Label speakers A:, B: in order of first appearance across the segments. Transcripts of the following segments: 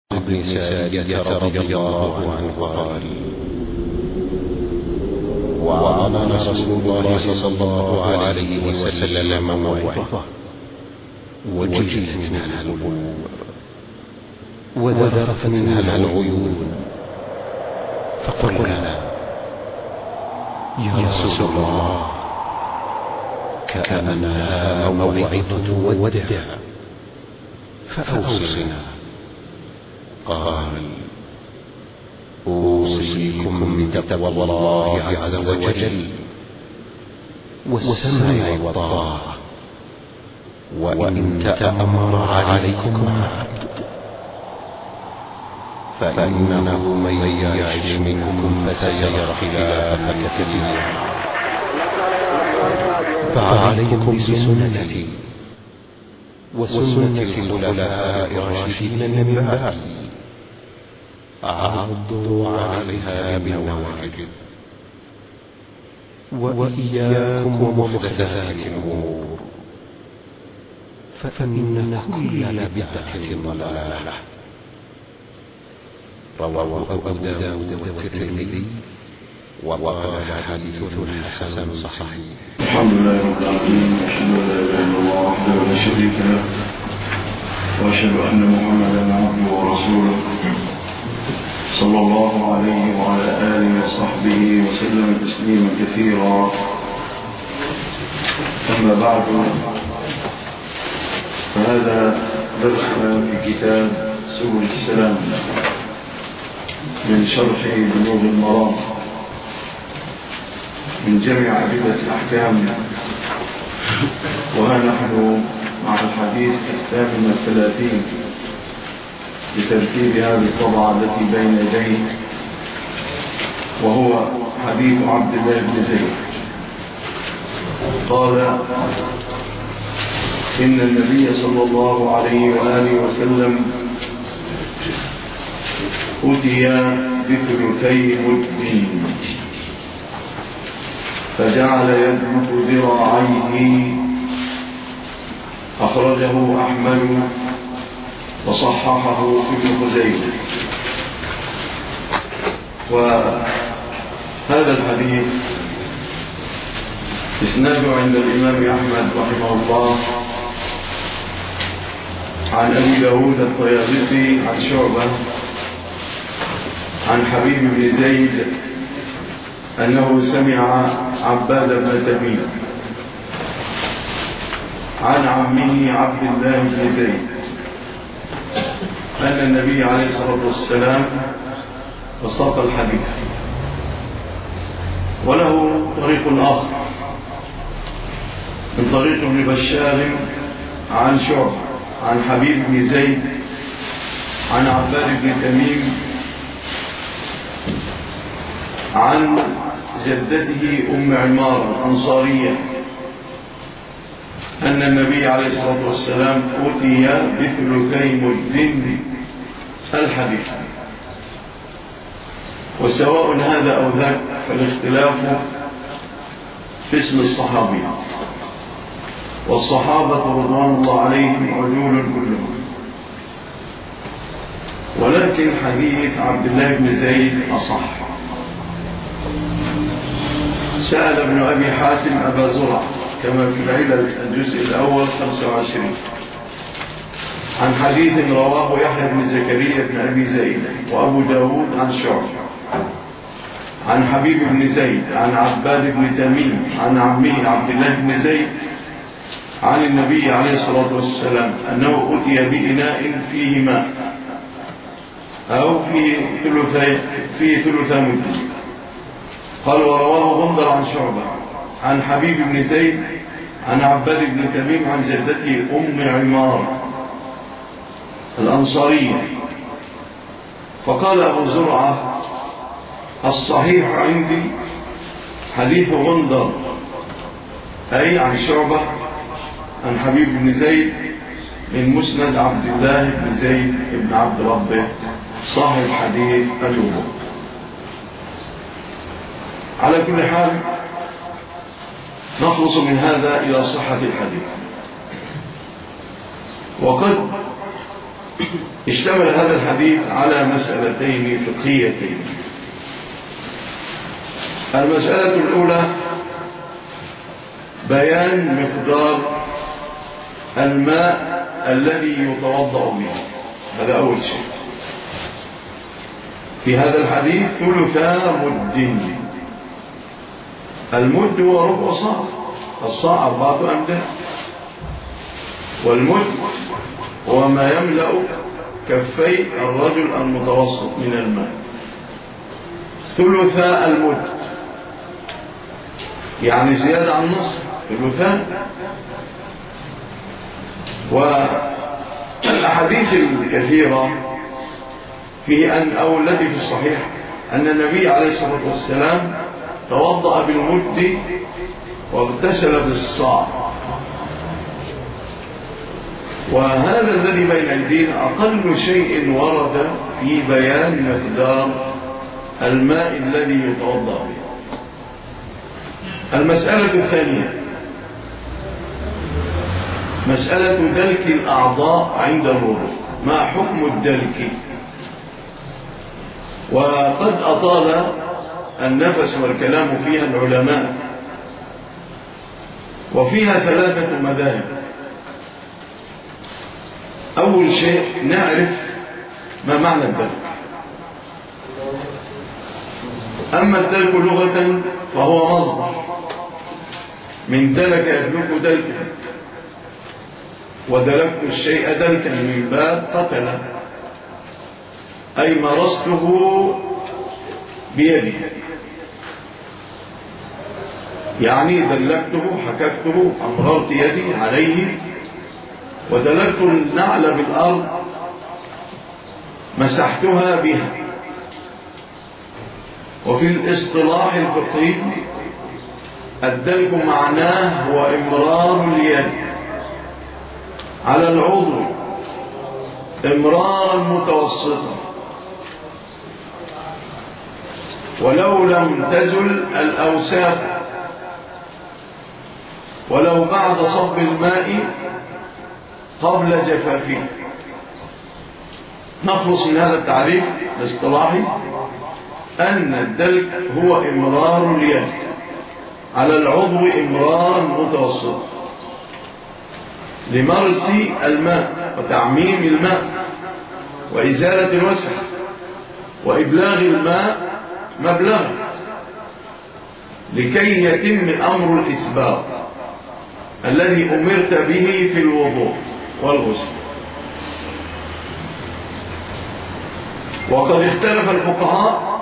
A: بن سارية رضي الله عنه قال: وعظنا رسول الله صلى الله عليه وسلم موعظة وجلت منها القلوب وذرفت منها العيون، فقلنا: يا رسول الله، كأنها موعظة ودع، فأوصنا. قال: أوصيكم بتقوى الله عز وجل والسمع والطاعة، وإن تأمر عليكم عبد، فإنه من يعش منكم فسيرى اختلافا كثيرا، فعليكم بسنتي وسنة الخلفاء الراشدين من بعدي، عضوا عليها بالنواجذ، وإياكم ومحدثات الأمور، فإن كل بدعة ضلالة. رواه أبو داود والترمذي وقال حديث حسن صحيح.
B: الحمد لله رب العالمين، أشهد أن لا إله إلا الله وحده لا شريك له، وأشهد أن محمدا عبده ورسوله صلى الله عليه وعلى آله وصحبه وسلم تسليما كثيرا. أما بعد، فهذا درسنا في كتاب سبل السلام من شرح بلوغ المرام من جمع عدة الأحكام، وها نحن مع الحديث 38 بترتيب هذه الطبعة التي بين يديه، وهو حديث عبد الله بن زيد. قال: إن النبي صلى الله عليه وآله وسلم أتي بثلثي مد فجعل يدمق ذراعيه. أخرجه أحمد وصححه ابن خزيمة. وهذا الحديث إسناده عند الإمام أحمد رحمه الله عن أبي داود الطيالسي عن شعبة عن حبيب بن زيد أنه سمع عباد بن تميم عن عمه عبد الله بن زيد أن النبي عليه الصلاة والسلام وسط الحديث. وله طريق آخر من طريق ابن بشار عن شعبة عن حبيب بن زيد عن عباد بن تميم عن جدته أم عمار الأنصارية أن النبي عليه الصلاة والسلام أتي بثلثي مد الحديث. وسواء هذا أو ذاك، فالاختلاف في اسم الصحابي، والصحابة رضوان الله عليهم عدول كلهم. ولكن حديث عبد الله بن زيد أصح. سأل ابن أبي حاتم أبا زرع كما في العلل الجزء الأول 25 عن حديث رواه يحيى بن زكريا بن أبي زيد وأبو داود عن شعبة عن حبيب بن زيد عن عباد بن تميم عن عمه عبد الله بن زيد عن النبي عليه الصلاة والسلام أنه أتي بإناء فيه ماء أو فيه ثلثي مد. قال: ورواه غندر عن شعبة عن حبيب بن زيد عن عباد بن تميم عن جدته أم عمار الأنصارية. فقال أبو زرعة: الصحيح عندي حديث غندر، أي عن شعبة عن حبيب بن زيد من مسند عبد الله بن زيد بن عبد ربه صاحب حديث الوضوء. على كل حال، نخلص من هذا إلى صحة الحديث. وقد اشتمل هذا الحديث على مسألتين فقهيتين. المسألة الأولى بيان مقدار الماء الذي يتوضأ به، هذا أول شيء. في هذا الحديث ثلثا مد، المد هو ربع صاع، الصاع 4 أمداد، والمد هو ما يملأ كفي الرجل المتوسط من الماء. ثلثا المد يعني زيادة عن نصف، ثلثان. والأحاديث الكثيرة في أن أو التي في الصحيح أن النبي عليه الصلاة والسلام توضأ بالمد واغتسل بالصاع. وهذا الذي بين أيدينا أقل شيء ورد في بيان مقدار الماء الذي يتوضأ به. المسألة الثانية مسألة دلك الأعضاء عند الوضوء، ما حكم الدلك؟ وقد أطال النفس والكلام فيها العلماء، وفيها 3 مذاهب. أول شيء نعرف ما معنى الدلك. أما الدلك لغة فهو مصدر من دلك يدلك دلكا، ودلكت الشيء دلكا من باب قتل، أي مرسته بيدي، يعني دلكته حككته، أمررت يدي عليه، ودلكت النعل بالأرض مسحتها بها. وفي الاصطلاح الفقهي الدلك معناه هو إمرار اليد على العضو إمرارا متوسطا، ولو لم تزل الأوساخ، ولو بعد صب الماء قبل جفافه. نخلص من هذا التعريف الاصطلاحي أن الدلك هو إمرار اليد على العضو إمرارا متوسطا لمرس الماء وتعميم الماء وإزالة الوسخ وإبلاغ الماء مبلغ لكي يتم أمر الإسباغ الذي أمرت به في الوضوء والغسل. وقد اختلف الفقهاء،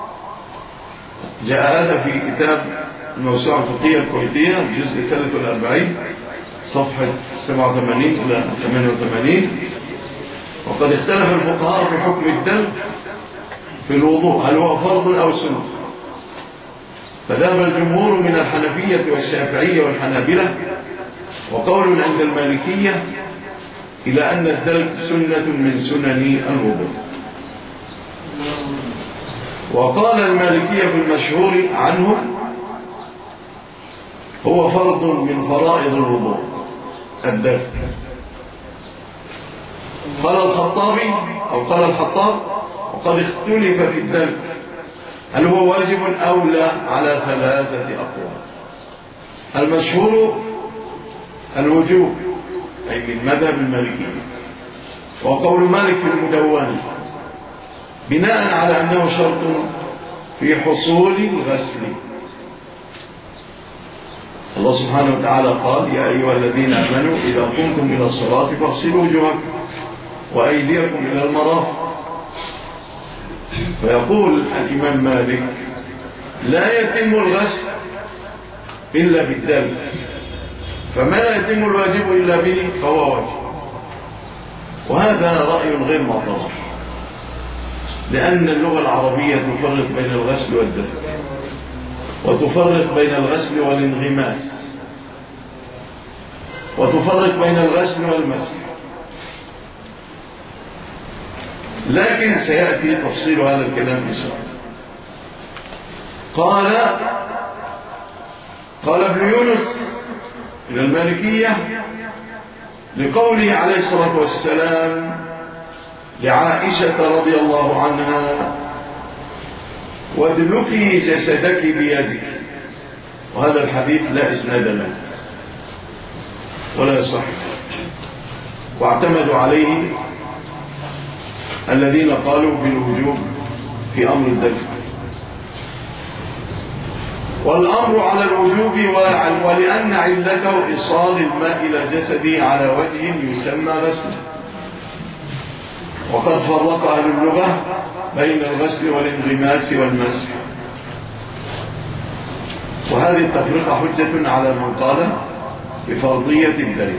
B: جاء هذا في كتاب الموسوعة الفقهية الكويتية الجزء 43 صفحة 87 إلى 88. وقد اختلف الفقهاء في حكم الدلك في الوضوء، هل هو فرض أو سنة؟ فذهب الجمهور من الحنفية والشافعية والحنابلة وقول عند المالكية إلى أن الدلك سنة من سنن الوضوء. وقال المالكية في المشهور عنهم هو فرض من فرائض الوضوء الدلك. قال الخطابي أو قال الحطاب وقد اختلف في الدلك هل هو واجب أو لا على 3 أقوال. المشهور الوجوب أي من مذهب المالكية، وقول مالك في المدونة بناء على أنه شرط في حصول الغسل. الله سبحانه وتعالى قال يا أيها الذين آمنوا إذا قمتم إلى الصلاة فاغسلوا وجوهكم وأيديكم إلى المرافق. فيقول الإمام مالك لا يتم الغسل إلا بالدلك، فما لا يتم الواجب إلا به فهو واجب. وهذا رأي غير معتبر، لأن اللغة العربية تفرق بين الغسل والدلك، وتفرق بين الغسل والانغماس، وتفرق بين الغسل والمسح. لكن سيأتي تفصيل هذا الكلام إن شاء الله. قال ابن يونس من المالكية لقوله عليه الصلاة والسلام لعائشة رضي الله عنها: وادلكي جسدك بيدك. وهذا الحديث لا إسناد له ولا يصح، واعتمدوا عليه الذين قالوا بالوجوب في أمر الدلك. والأمر على الوجوب ولأن علته إيصال الماء إلى جسده على وجه يسمى غسل. وقد فرق أهل اللغة بين الغسل والانغماس والمسح، وهذه التفرقة حجة على من قال بفرضية الدلك.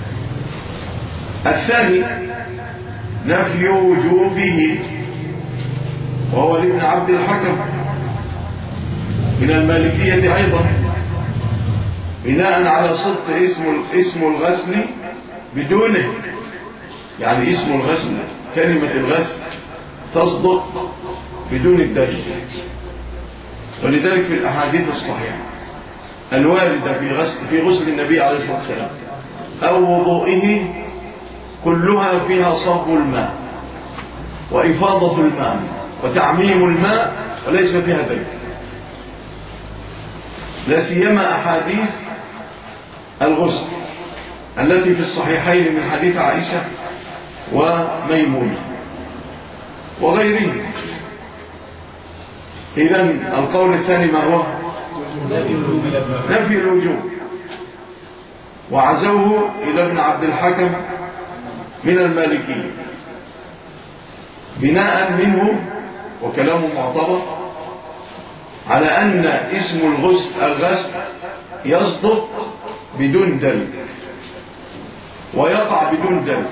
B: الثاني نفي وجوبه، وهو لابن عبد الحكم من المالكية أيضا، بناء على صدق اسم الغسل بدونه. يعني اسم الغسل، كلمة الغسل تصدق بدون الدلك. ولذلك في الأحاديث الصحيحة الواردة في غسل النبي عليه الصلاة والسلام أو وضوئه كلها فيها صب الماء وإفاضة الماء وتعميم الماء، وليس فيها دلك. لا سيما أحاديث الغسل التي في الصحيحين من حديث عائشة وميمونة وغيره. إذن القول الثاني ما هو؟ نفي الوجوب، وعزوه إلى ابن عبد الحكم من المالكية بناء منه، وكلامه معتبر، على أن اسم الغسل يصدق بدون دلك ويقع بدون دلك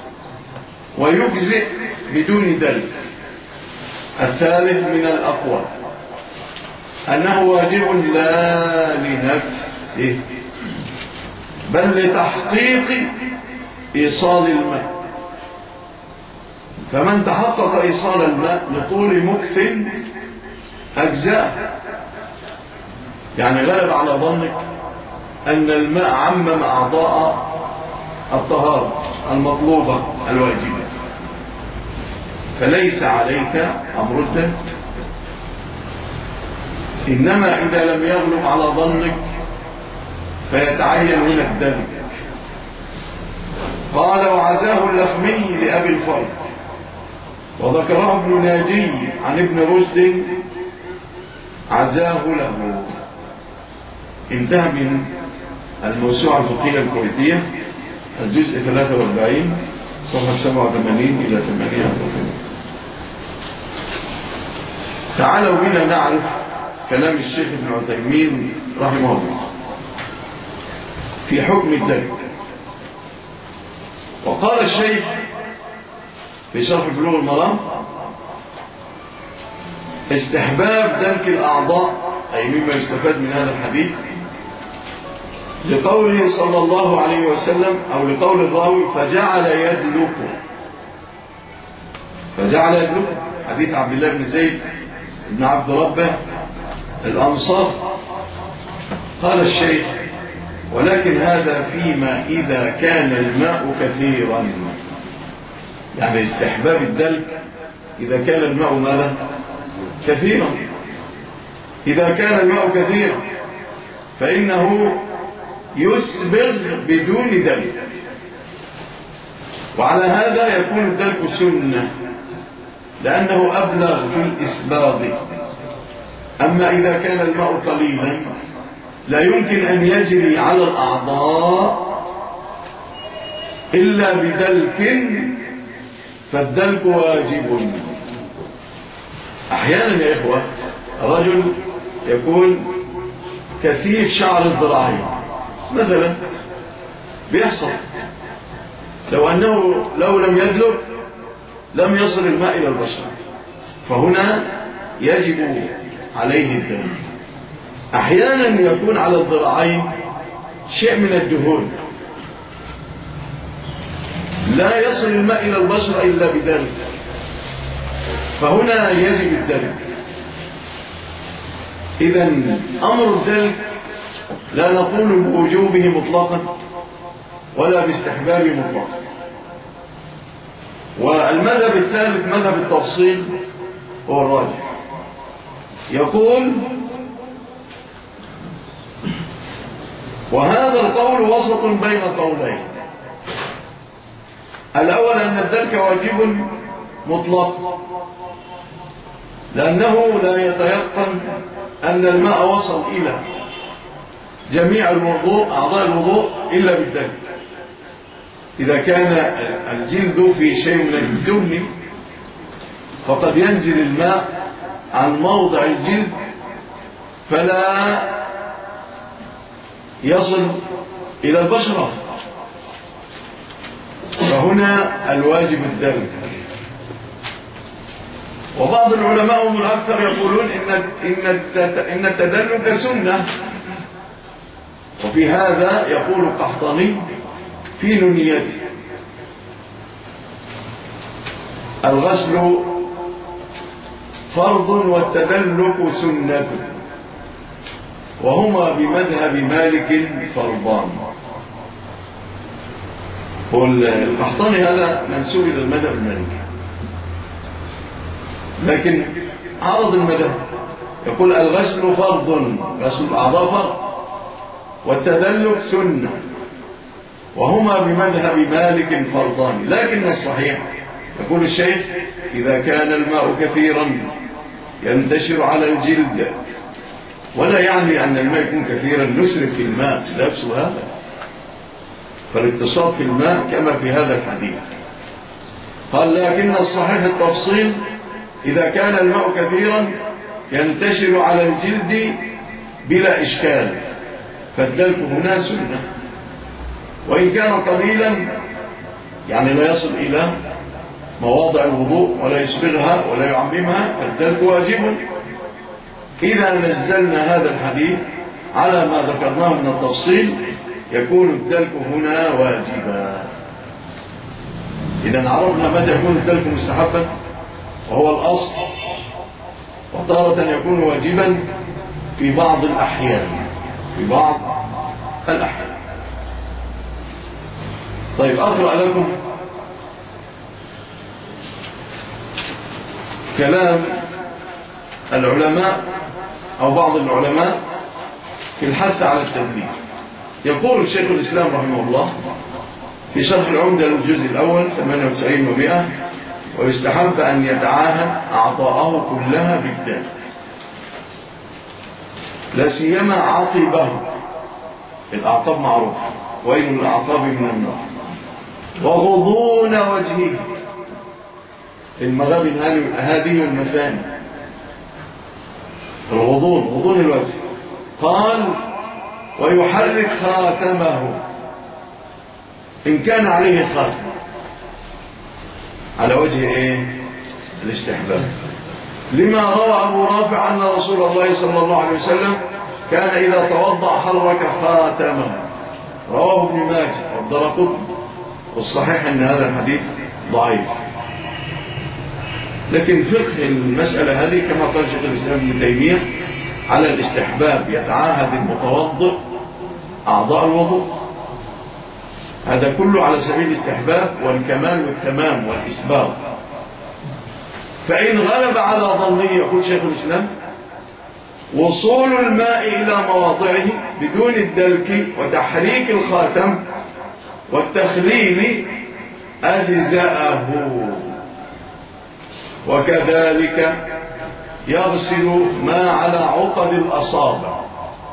B: ويجزئ بدون دلك. الثالث من الأقوال أنه واجب لا لنفسه بل لتحقيق إيصال الماء، فمن تحقق إيصال الماء لطول مكث أجزاء. يعني غلب على ظنك أن الماء عمم أعضاء الطهارة المطلوبة الواجبة، فليس عليك أمر الدلك. إنما إذا لم يغلب على ظنك فيتعين هنا الدلك. قال: وعزاه اللخمي لأبي الفرد، وذكره ابن ناجي عن ابن رشد عزاه له. انتهى من الموسوعة الفقهية الكويتية الجزء 43 صفحة 87 إلى 88. تعالوا بنا نعرف كلام الشيخ ابن عثيمين رحمه الله في حكم الدلك. وقال الشيخ في شرح بلوغ المرام: استحباب دلك الأعضاء، أي مما يستفاد من هذا الحديث، لقوله صلى الله عليه وسلم، أو لقول الراوي: فجعل يدلك. حديث عبد الله بن زيد بن عبد ربه الأنصار. قال الشيخ: ولكن هذا فيما إذا كان الماء كثيرا. يعني استحباب الدلك إذا كان الماء ماذا؟ كثيرا. إذا كان الماء كثيرا فإنه يسبغ بدون دلك، وعلى هذا يكون الدلك سنة لأنه أبلغ في الإسباغ. أما إذا كان الماء قليلا لا يمكن أن يجري على الأعضاء إلا بدلك، فالدلك واجب. أحيانا يا إخوة رجل يكون كثيف شعر الذراعين مثلا، بيحصل لو لم يدلك لم يصل الماء إلى البشرة، فهنا يجب عليه الدلك. أحيانا يكون على الذراعين شيء من الدهون لا يصل الماء إلى البشرة إلا بذلك، فهنا يجب الدلك. إذن أمر الدلك لا نقول بوجوبه مطلقا ولا باستحبابه مطلقا، والمذهب الثالث مذهب التفصيل هو الراجح. يقول: وهذا القول وسط بين قولين. الأول أن الدلك واجب مطلق، لأنه لا يتيقن أن الماء وصل إلى جميع الوضوء أعضاء الوضوء إلا بالدلك. إذا كان الجلد في شيء من الدهن فقد ينزل الماء عن موضع الجلد فلا يصل إلى البشرة، فهنا الواجب الدلك. وبعض العلماء هم الأكثر يقولون إن التدلك سنة، وفي هذا يقول القحطاني في نونيته: الغسل فرض والتدلك سنة، وهما بمذهب مالك فرضان. والقحطاني هذا منسوب إلى المذهب المالكي، لكن عرض المذهب يقول: الغسل فرض، غسل الأعضاء فرض، والتدلك سنة، وهما بمذهب مالك فرضان. لكن الصحيح يقول الشيخ: إذا كان الماء كثيرا ينتشر على الجلد، ولا يعني أن الماء يكون كثيرا نسرف في الماء، لا يبصر هذا، فالاقتصاد في الماء كما في هذا الحديث. قال: لكن الصحيح التفصيل: إذا كان الماء كثيرا ينتشر على الجلد بلا إشكال، فالدلك هنا سنة. وإن كان قليلا يعني لا يصل إلى مواضع الوضوء ولا يسبغها ولا يعممها، فالدلك واجب. إذا نزلنا هذا الحديث على ما ذكرناه من التفصيل يكون الدلك هنا واجبا. إذا عرفنا متى يكون الدلك مستحبا وهو الأصل، وتارة يكون واجبا في بعض الأحيان، في بعض الأحيان. طيب، أقرأ لكم كلام العلماء أو بعض العلماء في الحث على التدليك. يقول الشيخ الإسلام رحمه الله في شرح العمدة للجزء الأول 98 و100: ويستحب أن يتعاهد أعضاءه كلها بالدلك، لا سيما عقبه. الأعقاب معروف، ويل الأعقاب من النار. وغضون وجهه، المغابن هذه والمثاني، الغضون، غضون الوجه. قال: ويحرك خاتمه إن كان عليه خاتم، على وجه الاستحباب، لما روى أبو رافع أن رسول الله صلى الله عليه وسلم كان إذا توضأ حرك خاتمه، رواه ابن ماجه والدرقطني. والصحيح أن هذا الحديث ضعيف، لكن فقه المسألة هذه كما قال شيخ الإسلام ابن تيمية على الاستحباب، يتعاهد المتوضئ أعضاء الوضوء، هذا كله على سبيل الاستحباب والكمال والتمام والإسباغ. فإن غلب على ظنه، يقول شيخ الإسلام، وصول الماء إلى مواضعه بدون الدلك وتحريك الخاتم والتخليل أجزاءه، وكذلك يغسل ما على عقد الأصابع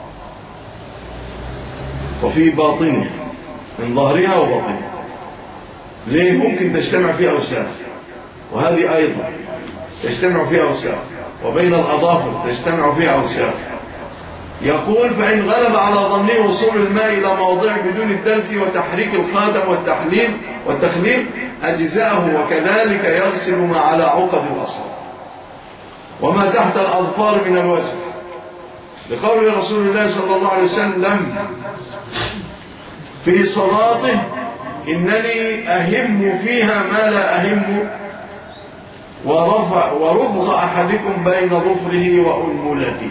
B: وفي باطنها من ظهرها وبطنها. ليه؟ ممكن تجتمع فيها أوساخ، وهذه أيضا تجتمع فيها أوساخ، وبين الأظافر تجتمع فيها أوساخ. يقول: فإن غلب على ظنه وصول الماء إلى موضعه بدون الدلك وتحريك الخاتم والتخليل أجزاءه، وكذلك يغسل ما على عقد الأصابع وما تحت الأظفار من الوسخ، لقول رسول الله صلى الله عليه وسلم في صلاته: إنني أهم فيها ما لا أهم، ورفض أحدكم بين ظفره وأنملته.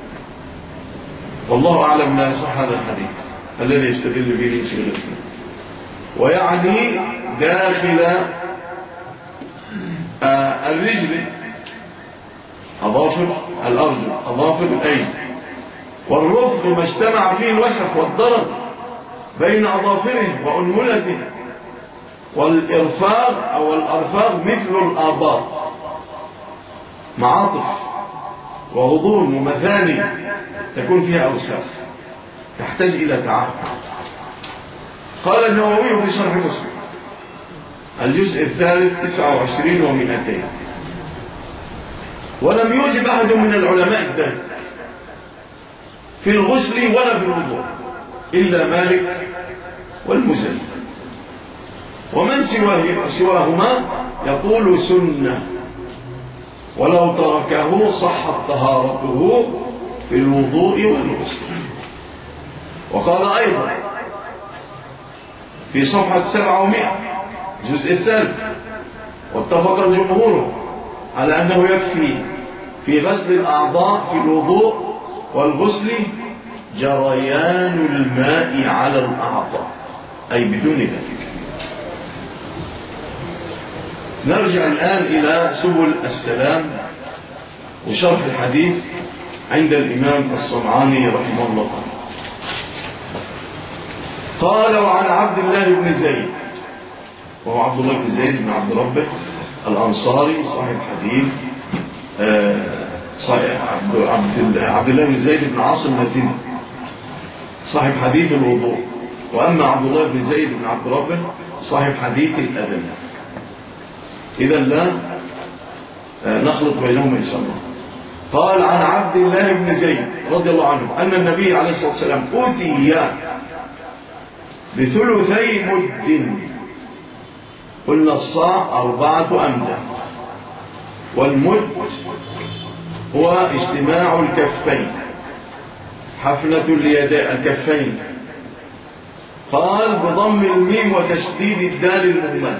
B: والله أعلم لا يصح هذا الحديث الذي يستدل به شيخ الإسلام، ويعني داخل الرجل، أظافر الأرجل، أظافر الأيدي. والرفق ما اجتمع فيه الوسخ والضرر بين أظافره وأنملته. والإرفاق أو الأرفاق مثل الآباط، معاطف وغضون ومثاني تكون فيها أوساخ تحتاج إلى تعاهد. قال النووي في شرح مسلم الجزء الثالث 29 و200: ولم يوجب أحد من العلماء الدم في الغسل ولا في الوضوء إلا مالك والمزني، ومن سواهما يقول سنة، ولو تركه صحت طهارته في الوضوء والغسل. وقال أيضا في صفحة 700 الجزء الثالث: واتفق الجمهور على أنه يكفي في غسل الأعضاء في الوضوء والغسل جريان الماء على الأعضاء، أي بدون ذلك. نرجع الآن إلى سبل السلام وشرح الحديث عند الإمام الصنعاني رحمه الله. قال: وعن عبد الله بن زيد، وهو عبد الله بن زيد بن عبد ربه الأنصاري صاحب حديث عبد الله بن زيد بن عاصم المزني صاحب حديث الوضوء، وأما عبد الله بن زيد بن عبد ربه صاحب حديث الأذان. إذا لا نخلط بينهم إن شاء الله. قال: عن عبد الله بن زيد رضي الله عنه أن النبي عليه الصلاة والسلام أوتي بثلثي مد، قلنا الصاع 4 أمدة، والمد هو اجتماع الكفين، حفنة الكفين. قال: بضم الميم وتشديد الدال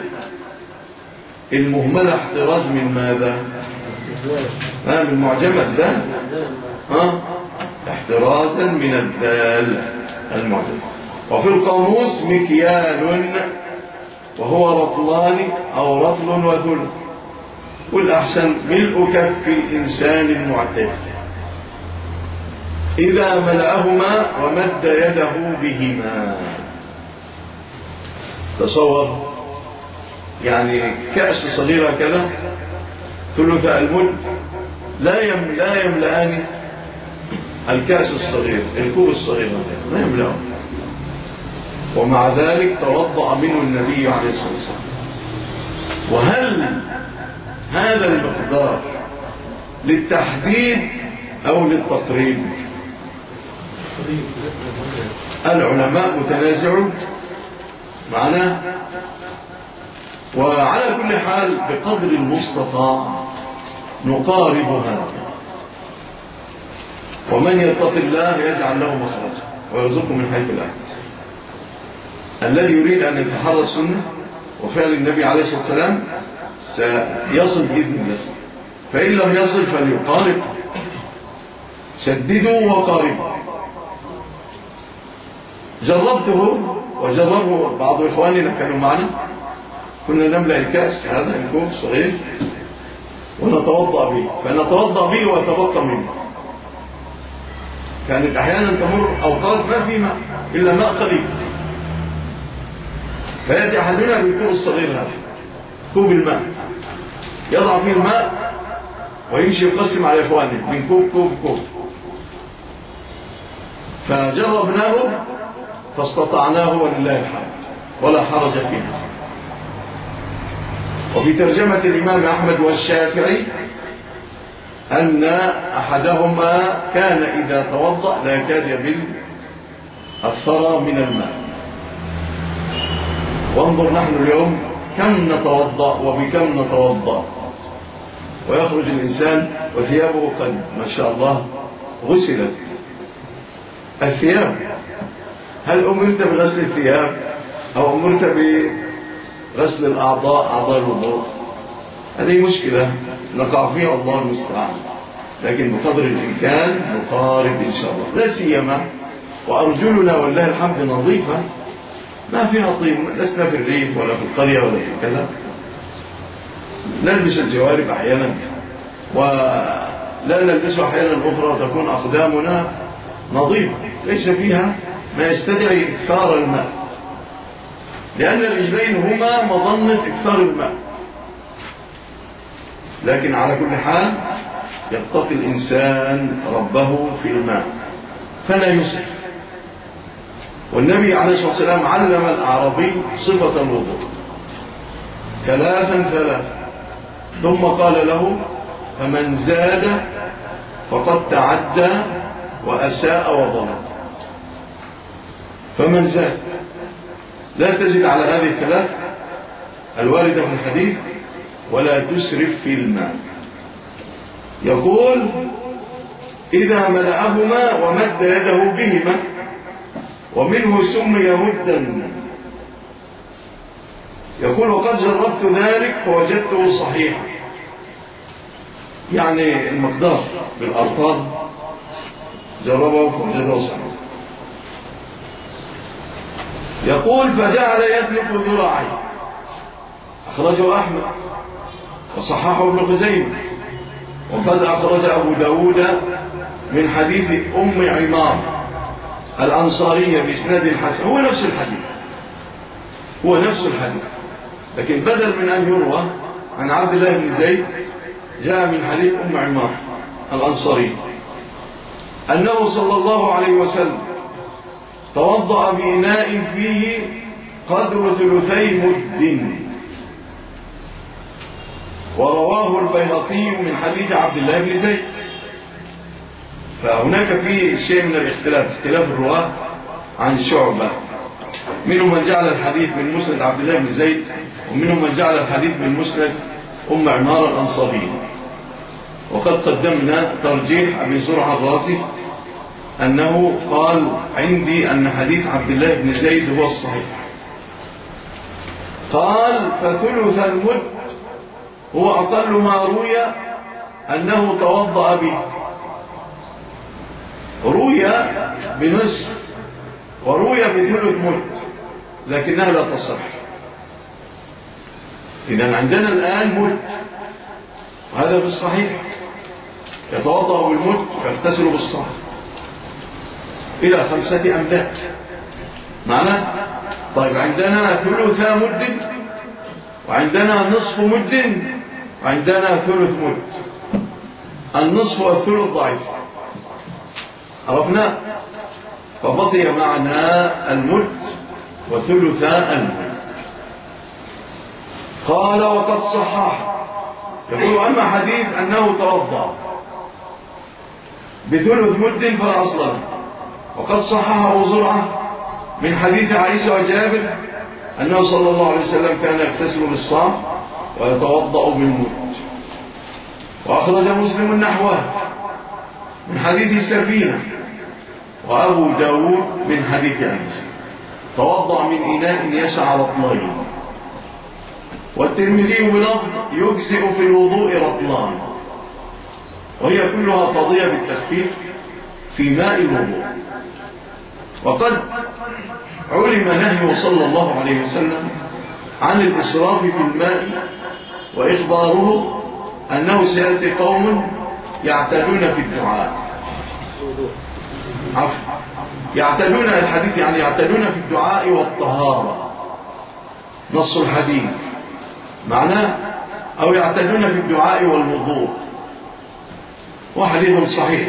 B: المهملة احتراز من ماذا؟ من معجمة الدال، احترازا من الدال المعجمة. وفي القاموس مكيال، وهو رطلان أو رطل وثلث، والأحسن ملء كف الإنسان المعتدل إذا ملأهما ومد يده بهما. تصور يعني كأس صغيرة كذا ثلث المد لا يملأان الكأس الصغير، الكوب الصغير لا يملأه، ومع ذلك توضأ منه النبي عليه الصلاة والسلام. وهل هذا المقدار للتحديد أو للتقريب؟ العلماء متنازعون معنا، وعلى كل حال بقدر المستطاع نقارب هذا. ومن يتق الله يجعل له مخرجا ويرزقه من حيث لا يحتسب. الذي يريد أن يتحرى السنة وفعل النبي عليه الصلاة والسلام سيصل بإذن الله، فإن لم يصل فليقارب. سددوا وقاربوا. جربته وجربه بعض إخواننا كانوا معنا، كنا نملأ الكأس هذا الكوب صغير ونتوضأ به، فنتوضأ به وتبقى منه. كانت أحيانا تمر أوقات ما في ماء إلا ماء قليل، فيأتي أحدنا بالكوب الصغير هذا، كوب الماء، يضع فيه الماء ويمشي يقسم على إخوانه من كوب كوب كوب. فجربناه فاستطعناه ولله الحمد ولا حرج فيه. وفي ترجمة الإمام أحمد والشافعي أن أحدهما كان إذا توضأ لا يكاد يبل الثرى من الماء. وانظر نحن اليوم كم نتوضأ وبكم نتوضأ، ويخرج الإنسان وثيابه قد ما شاء الله غسلت. الثياب، هل أمرت بغسل الثياب أو أمرت بغسل الأعضاء، أعضاء الوضوء؟ هذه مشكلة نقع فيها، الله المستعان. لكن بقدر الإمكان نقارب إن شاء الله، لا سيما وأرجلنا والله الحمد نظيفة ما فيها طين، لسنا في الريف ولا في القرية ولا في كذا. نلبس الجوارب أحيانا ولا نلبسها أحيانا أخرى تكون أقدامنا نظيفة ليس فيها ما يستدعي إكثار الماء، لأن الرجلين هما مظنة إكثار الماء. لكن على كل حال يتقي الإنسان ربه في الماء فلا يسرف. والنبي عليه الصلاة والسلام علم الأعرابي صفة الوضوء 3 ثم قال له: فمن زاد فقد تعدى وأساء وظلم. فمن زاد لا تزد على هذه 3 الواردة في الحديث، ولا تسرف في الماء. يقول: إذا ملأهما ومد يده بهما، ومنه سمي مدا. يقول: وقد جربت ذلك فوجدته صحيحا، يعني المقدار بالأرطال جربه فوجده صحيحا. يقول: فجعل يدلك ذراعيه، أخرجه أحمد وصححه ابن خزيمة، وقد أخرج أبو داود من حديث أم عمار الأنصارية بإسناد حسن. هو نفس الحديث، لكن بدل من أن يروى عن عبد الله بن زيد جاء من حديث أم عمار الأنصارية أنه صلى الله عليه وسلم توضأ بإناء فيه قدر 2 مد، ورواه البيهقي من حديث عبد الله بن زيد. فهناك فيه شيء من اختلاف الرواة عن شعبة، منهم من جعل الحديث من مسند عبد الله بن زيد، ومنهم من جعل الحديث من مسند أم عمار الأنصارية. وقد قدمنا ترجيح أبي زرعة الرازي أنه قال: عندي أن حديث عبد الله بن زيد هو الصحيح. قال: فثلث المد هو أقل ما روي أنه توضأ به. روي بنصف وروي بثلث مد، لكنها لا تصح. إذن عندنا الآن مد، وهذا في الصحيح يتوضأ بالمد ويغتسل بالصح إلى 5 أمداد معنى. طيب عندنا 3 مد، وعندنا نصف مد، وعندنا ثلث مد. النصف والثلث ضعيف، عرفنا، فبقي معنا المد وثلثا المد. قال: وقد صحح. يقول: أما حديث أنه توضأ بثلث مد فلا أصل له. وقد صحح أبو زرعة من حديث عائشة وجابر أنه صلى الله عليه وسلم كان يغتسل بالصاع ويتوضأ بالمد. وأخرج مسلم نحوه من حديث سفينة، وأبو داود من حديث عائشة توضأ من إناء يسع رطلين. والترمذي بلفظ: يجزئ في الوضوء رطلان، وهي كلها قضية بالتخفيف في ماء الوضوء. وقد علم نهيه صلى الله عليه وسلم عن الإسراف في الماء، وإخباره أنه سيأتي قوم يعتدون في الدعاء، يعتدون الحديث يعني يعتدون في الدعاء والطهارة، نص الحديث معناه، أو يعتدون في الدعاء والوضوء، وحديث صحيح.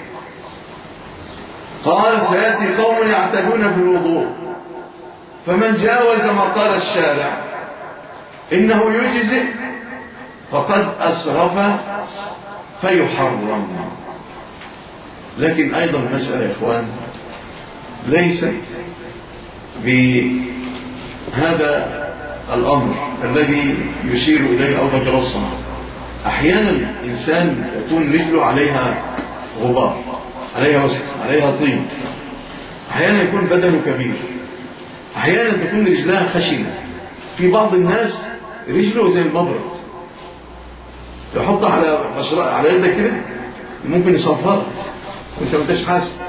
B: قال: سيأتي قوم يعتدون في الوضوء، فمن جاوز ما قال الشارع إنه يجزئ فقد أسرف فيحرم. لكن أيضا المسألة يا إخوان ليست بهذا الأمر الذي يشير إليه أو بكر الصنع. أحيانا الإنسان يكون رجله عليها غبار، عليها وسخ، عليها طين. أحيانا يكون بدنه كبير، أحيانا تكون رجلها خشنة. في بعض الناس رجله زي المبرد، يحطها على يدك كده ممكن يصفرها وانت ما انتش حاسس.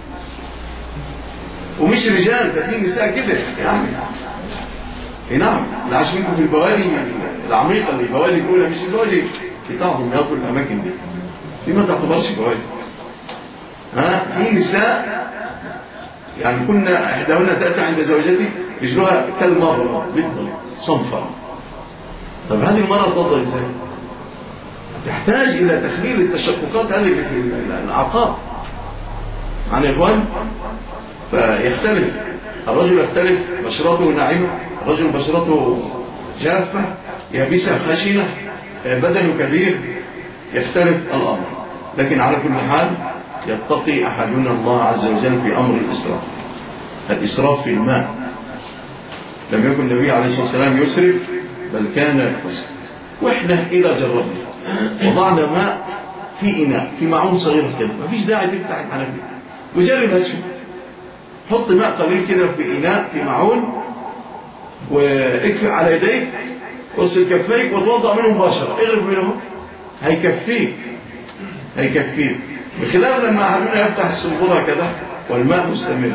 B: ومش رجال، ده في نساء كده يعني. نعم، العاش منكم في البوادي العميقة اللي بوادي الأولى مش البوادي بتاع دمياط والأماكن دي ما تعتبرش بوادي. في نساء يعني كنا إحداهن تأتي عند زوجتي رجلها كالمرة بيضة صنفرة. طب هذه المرة تضل إزاي؟ تحتاج إلى تخليل التشققات هذه في الأعقاب. عن إخوان فيختلف الرجل، يختلف بشرته ناعمة، الرجل بشرته جافة يابسة خشنة، بدنه كبير، يختلف الأمر. لكن على كل حال يتقي أحدنا الله عز وجل في أمر الإسراف. الإسراف في الماء، لم يكن النبي عليه الصلاة والسلام يسرف بل كان يقصر. وإحنا إذا جربنا وضعنا ماء في إناء في معون صغير كده، ما فيش داعي تفتح الحنفية وجرب هاتشو، حط ماء قليل كده في إناء في معون واكفئ على يديك وصل كفيك وتوضع منه مباشرة، اغرب منه هيكفيك بخلاف لما أحدنا يفتح السنبورة كده والماء مستمر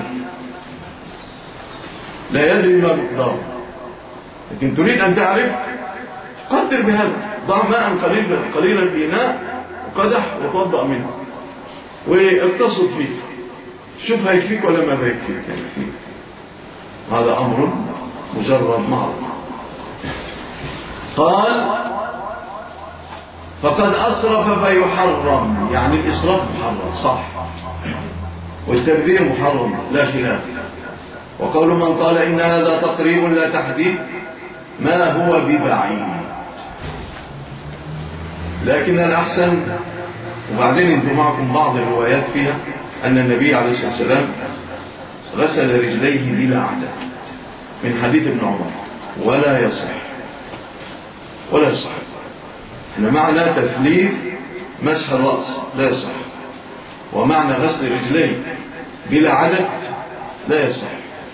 B: لا يدري ما مقداره. لكن تريد أن تعرف قدر بهذا، ضع ماء قليلا في إناء وقدح وتوضأ منه واقتصد فيه، شوف هيكفيك ولا ما بيكفيك. هذا أمر مجرد معروف. قال فقد أسرف فيحرم، يعني الإسراف محرم صح، والتبذير محرم لا خلاف. وقول من قال إن هذا تقريب لا تحديد ما هو ببعيد، لكن الأحسن. وبعدين انتم معكم بعض الروايات فيها أن النبي عليه الصلاة والسلام غسل رجليه بلا عدد من حديث ابن عمر، ولا يصح إحنا معنى تثليث مسح الرأس لا يصح، ومعنى غسل رجليه بلا عدد لا يصح.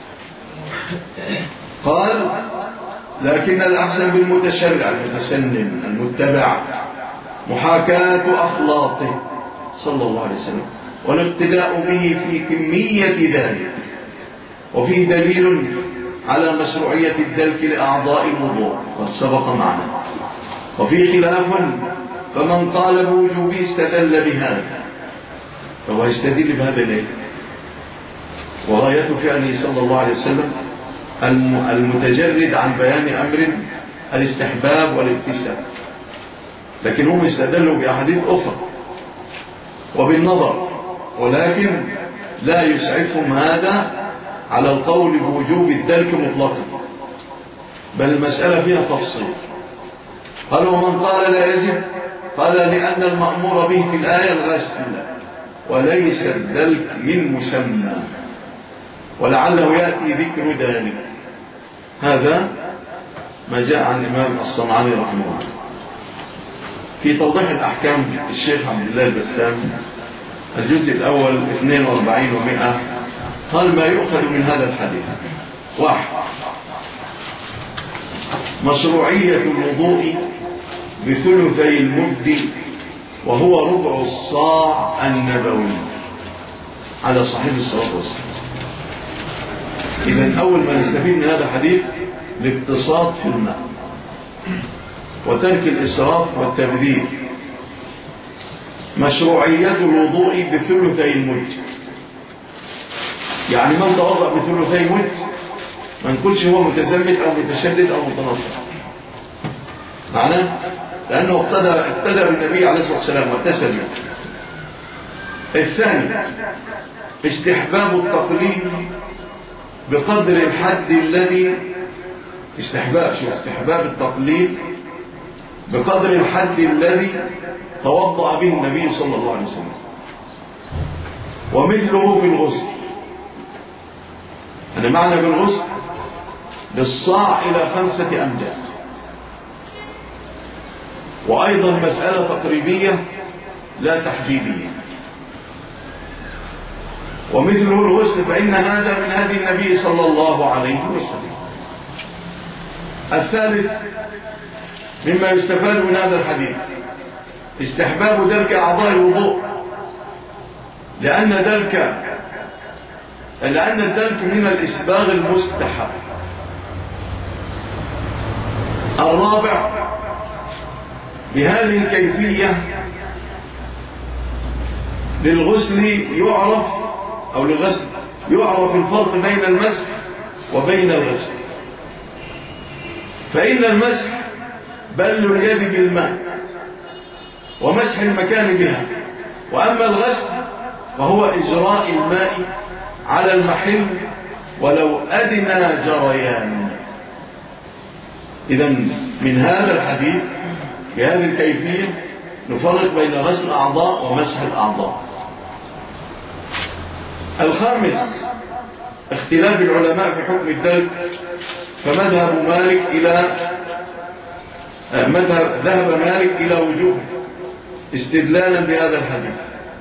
B: قال لكن الأحسن بالمتشرع المتسنن المتبع محاكاة أخلاقه صلى الله عليه وسلم والاقتداء به في كمية ذلك. وفيه دليل على مشروعية الدلك لأعضاء الوضوء قد سبق معنا، وفيه خلاف، فمن قال بوجوبه استدل بهذا، فهو يستدل بهذا ليه؟ وغاية فعله صلى الله عليه وسلم المتجرد عن بيان أمر الاستحباب والاكتساب، لكن هم استدلوا بأحاديث أخرى وبالنظر، ولكن لا يسعفهم هذا على القول بوجوب الدلك مطلقا، بل المسألة فيها تفصيل. قال ومن قال لا يجب، قال لأن المأمور به في الآية الغسل وليس الدلك من مسمى، ولعله يأتي ذكر ذلك. هذا ما جاء عن الإمام الصنعاني رحمه الله في توضيح الأحكام الشيخ عبد الله البسام الجزء الأول 42 و100. قال ما يؤخذ من هذا الحديث: 1. مشروعية الوضوء بثلثي المد، وهو ربع الصاع النبوي على صحيح الصلاة والسلام. إذن أول ما نستفيد من هذا الحديث الاقتصاد في الماء وترك الإسراف والتبذير. مشروعية الوضوء بثلثي المد، يعني من توضأ بثلثي مد ما نقولش هو متزمت أو متشدد أو متنطع، معناه لأنه اقتدى بالنبي عليه الصلاة والسلام واتسل. الثاني استحباب التقليد بقدر الحد الذي استحباب التقليد بقدر الحد الذي توضأ به النبي صلى الله عليه وسلم. ومثله في الغسل، أنا معنى بالغسل بالصاع إلى 5 أمداد، وأيضا مسألة تقريبية لا تحديدية. ومثله الغسل فإن هذا من هدي النبي صلى الله عليه وسلم. الثالث مما يستفاد من هذا الحديث استحباب دلك أعضاء الوضوء، لأن الدلك من الإسباغ المستحب. الرابع بهذه الكيفية للغسل يعرف، أو للغسل يعرف الفرق بين المسح وبين الغسل. فإن المسح بل اليد بالماء ومسح المكان بها، وأما الغسل فهو إجراء الماء على المحل ولو أدنى جريان. إذن من هذا الحديث بهذه الكيفية نفرق بين غسل الأعضاء ومسح الأعضاء. الخامس اختلاف العلماء في حكم الدلك، فمذهب مالك ذهب مالك إلى وجوبه استدلالا بهذا الحديث،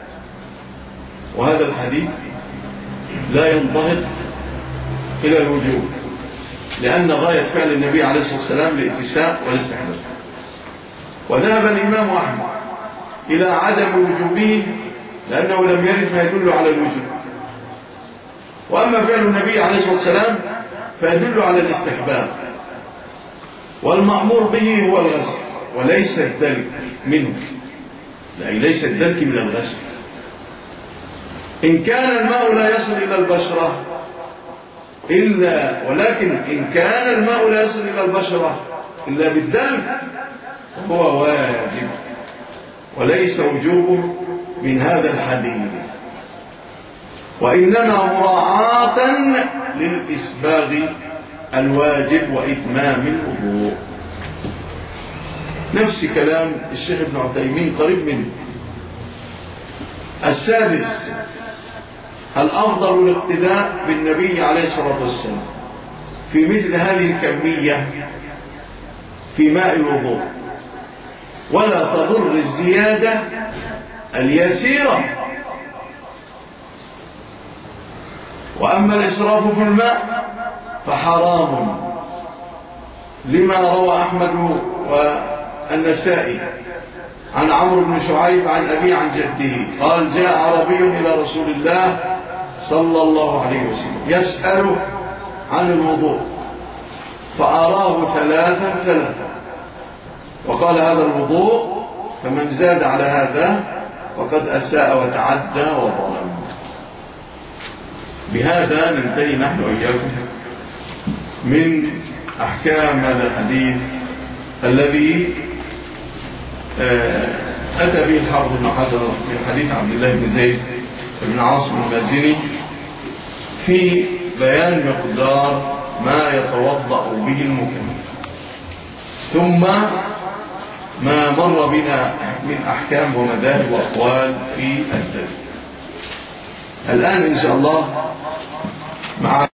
B: وهذا الحديث لا ينضبط إلى الوجوب، لأن غاية فعل النبي عليه الصلاة والسلام الاتساع والاستحباب. وذهب الإمام أحمد إلى عدم وجوبه لأنه لم يرد ما يدل على الوجوب، وأما فعل النبي عليه الصلاة والسلام فيدل على الاستحباب، والمأمور به هو الغسل وليس الدلك منه، ليس الدلك من الغسل. إن كان الماء لا يصل إلى البشرة ولكن إن كان الماء لا يصل إلى البشرة إلا بالدلك هو واجب وليس وجوبه من هذا الحديث، وإنما مراعاة للإسباغ الواجب وإتمام الوضوء. نفس كلام الشيخ ابن عثيمين قريب منه. السادس الأفضل الاقتداء بالنبي عليه الصلاة والسلام في مثل هذه الكمية في ماء الوضوء، ولا تضر الزيادة اليسيرة. وأما الإسراف في الماء فحرام، لما روى أحمد والنسائي عن عمرو بن شعيب عن أبي عن جده قال: جاء عربي إلى رسول الله صلى الله عليه وسلم يسأله عن الوضوء فأراه ثلاثا، وقال: هذا الوضوء، فمن زاد على هذا فقد أساء وتعدى وظلم. بهذا ننتهي نحن وإياكم من أحكام هذا الحديث الذي أتى به الحافظ بن حجر من حديث عبد الله بن زيد بن عاصم المازني في بيان مقدار ما يتوضأ به المكلف، ثم ما مر بنا من أحكام ومذاهب وأقوال في الدليل. الآن إن شاء الله مع